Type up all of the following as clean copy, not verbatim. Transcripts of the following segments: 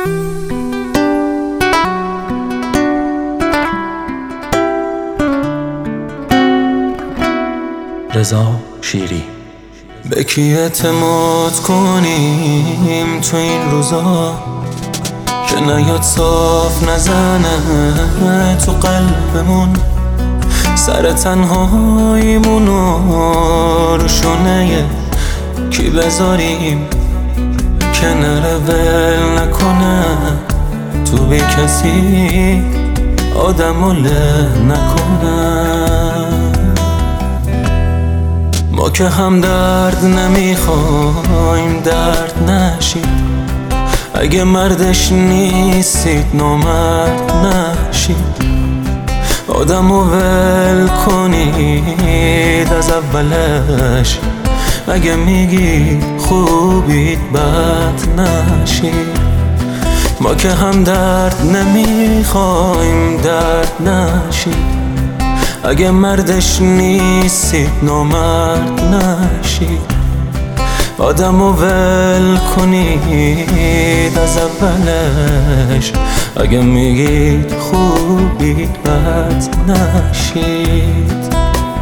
رضا شیری. به کی اعتماد کنیم تو این روزا که نیاد صاف نزنه تو قلبمون، سر تنهاییمونو رو شونه کی بذاریم که نره ول نکنه تو بی کسی آدمو له نکنه. ما که هم درد نمیخوایم درد نشید، اگه مردش نیستید نامرد نشید، آدمو ول کنید از اولش، اگه میگید خوبید بد نشید. ما که هم درد نمیخوایم درد نشید، اگه مردش نیستید نامرد نشید، آدمو ول کنید از اولش، اگه میگید خوبید بد نشید.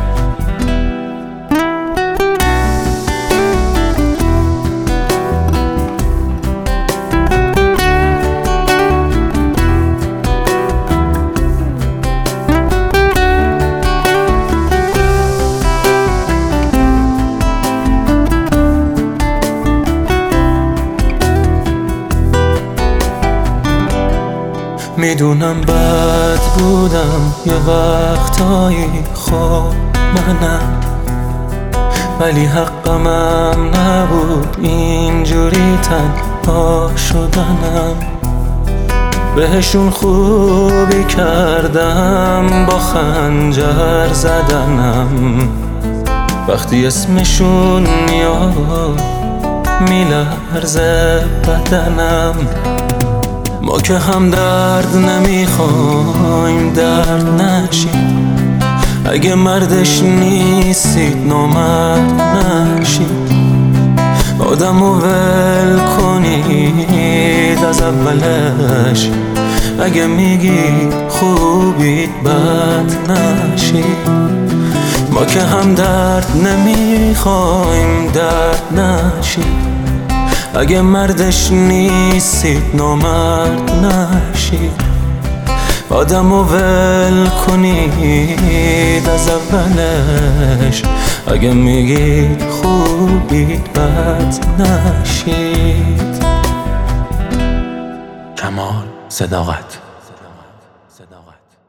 میدونم بد بودم یه وقتایی، خب منم، ولی حقمم نبود اینجوری تنها شدنم. بهشون خوبی کردم با خنجر زدنم، وقتی اسمشون میاد میلرزه بدنم. ما که هم درد نمیخوایم درد نشید، اگه مردش نیستید نامرد نشید، آدمو ول کنید از اولش، اگه میگید خوبید بد نشید. ما که هم درد نمیخوایم درد نشید، اگه مردش نیستید نامرد نشید، آدمو ول کنید از اولش، اگه میگید خوبید بد نشید. کمال صداقت.